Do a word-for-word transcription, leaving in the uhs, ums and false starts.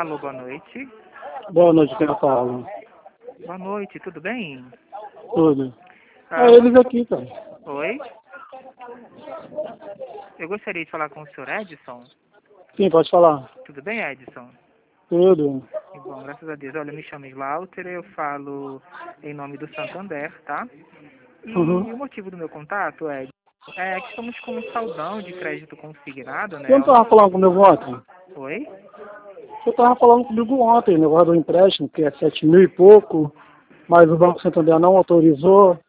Alô, boa noite. Boa noite, quem fala? Boa noite, tudo bem? Tudo. Ah, É eles aqui, cara. Oi? Eu gostaria de falar com o senhor Edson. Sim, pode falar. Tudo bem, Edson? Tudo. Que bom, graças a Deus. Olha, eu me chamo Slaughter, eu falo em nome do Santander, tá? E Uhum. o motivo do meu contato, Edson, é que estamos com um saldão de crédito consignado, Você né? não tava falando comigo ontem? Oi? Você tava falando comigo ontem, negócio do empréstimo, que é sete mil e pouco, mas o Banco Santander não autorizou.